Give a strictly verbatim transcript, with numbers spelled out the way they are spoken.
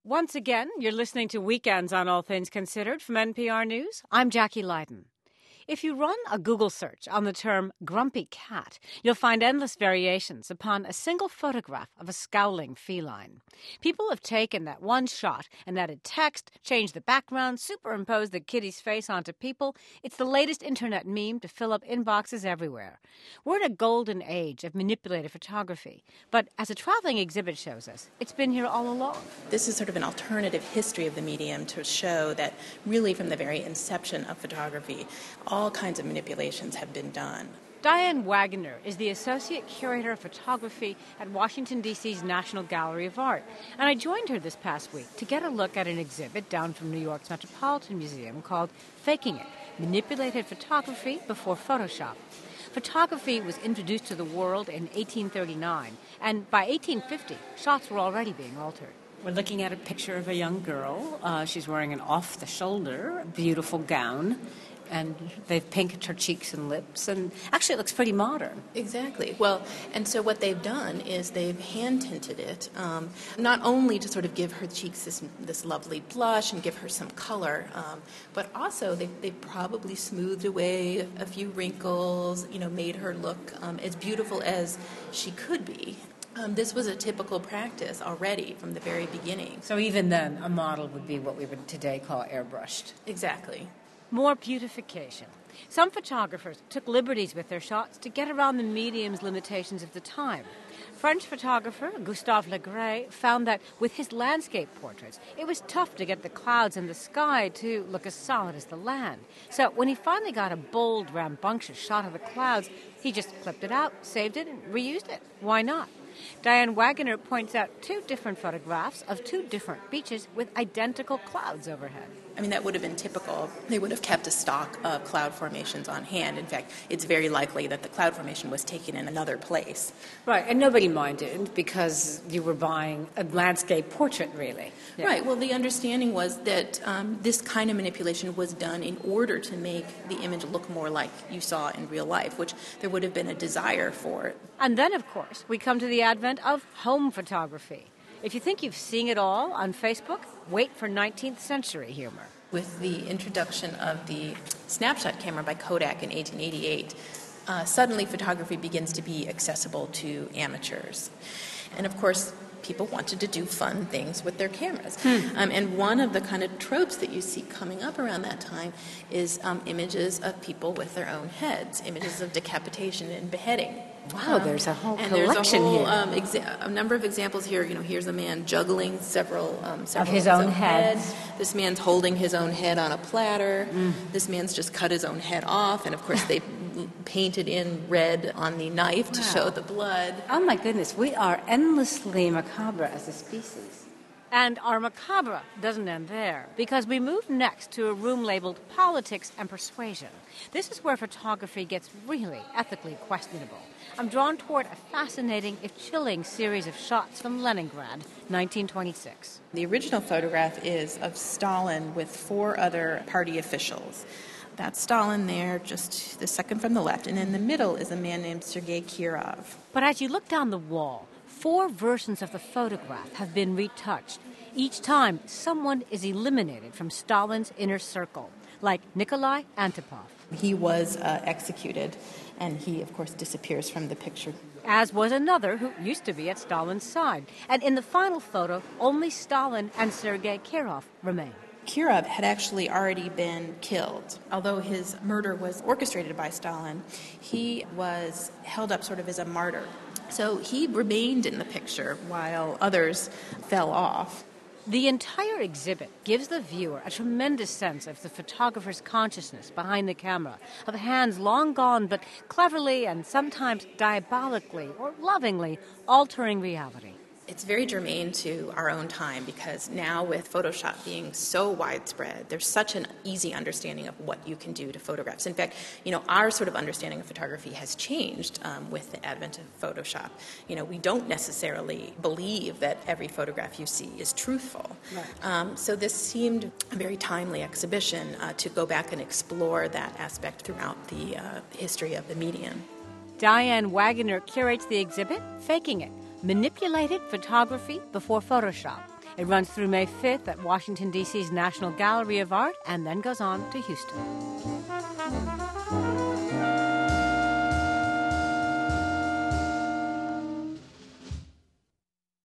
Once again, you're listening to Weekends on All Things Considered from N P R News. I'm Jackie Leiden. If you run a Google search on the term grumpy cat, you'll find endless variations upon a single photograph of a scowling feline. People have taken that one shot and added text, changed the background, superimposed the kitty's face onto people. It's the latest internet meme to fill up inboxes everywhere. We're in a golden age of manipulated photography, but as a traveling exhibit shows us, it's been here all along. This is sort of an alternative history of the medium to show that really from the very inception of photography, all kinds of manipulations have been done. Diane Wagner is the Associate Curator of Photography at Washington, D C's National Gallery of Art. And I joined her this past week to get a look at an exhibit down from New York's Metropolitan Museum called Faking It, Manipulated Photography Before Photoshop. Photography was introduced to the world in eighteen thirty-nine, and by eighteen fifty, shots were already being altered. We're looking at a picture of a young girl. Uh, she's wearing an off-the-shoulder, beautiful gown. And they've painted her cheeks and lips, and actually it looks pretty modern. Exactly. Well, and so what they've done is they've hand-tinted it, um, not only to sort of give her cheeks this this lovely blush and give her some color, um, but also they've, they've probably smoothed away a few wrinkles, you know, made her look um, as beautiful as she could be. Um, this was a typical practice already from the very beginning. So even then, a model would be what we would today call airbrushed. Exactly. More beautification. Some photographers took liberties with their shots to get around the medium's limitations of the time. French photographer Gustave Legray found that with his landscape portraits, it was tough to get the clouds and the sky to look as solid as the land. So when he finally got a bold, rambunctious shot of the clouds, he just clipped it out, saved it, and reused it. Why not? Diane Wagner points out two different photographs of two different beaches with identical clouds overhead. I mean, that would have been typical. They would have kept a stock of cloud formations on hand. In fact, it's very likely that the cloud formation was taken in another place. Right, and nobody minded because you were buying a landscape portrait, really. Yeah. Right, well, the understanding was that um, this kind of manipulation was done in order to make the image look more like you saw in real life, which there would have been a desire for. And then, of course, we come to the advent of home photography. If you think you've seen it all on Facebook, wait for nineteenth century humor. With the introduction of the snapshot camera by Kodak in eighteen eighty-eight, uh, suddenly photography begins to be accessible to amateurs. And of course, people wanted to do fun things with their cameras. Hmm. Um, and one of the kind of tropes that you see coming up around that time is um, images of people with their own heads, images of decapitation and beheading. Wow, um, there's a whole and collection there's a whole, here. Um, exa- a number of examples here. You know, here's a man juggling several, um, several of his own, own head. head. This man's holding his own head on a platter. Mm. This man's just cut his own head off, and of course they painted in red on the knife wow. to show the blood. Oh my goodness, we are endlessly macabre as a species. And our macabre doesn't end there, because we move next to a room labeled Politics and Persuasion. This is where photography gets really ethically questionable. I'm drawn toward a fascinating, if chilling, series of shots from Leningrad, nineteen twenty-six. The original photograph is of Stalin with four other party officials. That's Stalin there, just the second from the left. And in the middle is a man named Sergei Kirov. But as you look down the wall, four versions of the photograph have been retouched. Each time, someone is eliminated from Stalin's inner circle, like Nikolai Antipov. He was uh, executed, and he, of course, disappears from the picture. As was another who used to be at Stalin's side. And in the final photo, only Stalin and Sergei Kirov remain. Kirov had actually already been killed. Although his murder was orchestrated by Stalin, he was held up sort of as a martyr. So he remained in the picture while others fell off. The entire exhibit gives the viewer a tremendous sense of the photographer's consciousness behind the camera, of hands long gone but cleverly and sometimes diabolically or lovingly altering reality. It's very germane to our own time because now with Photoshop being so widespread, there's such an easy understanding of what you can do to photographs. In fact, you know, our sort of understanding of photography has changed um, with the advent of Photoshop. You know, we don't necessarily believe that every photograph you see is truthful. Right. Um, so this seemed a very timely exhibition uh, to go back and explore that aspect throughout the uh, history of the medium. Diane Wagner curates the exhibit, Faking It, Manipulated Photography Before Photoshop. It runs through May fifth at Washington, D C's National Gallery of Art and then goes on to Houston.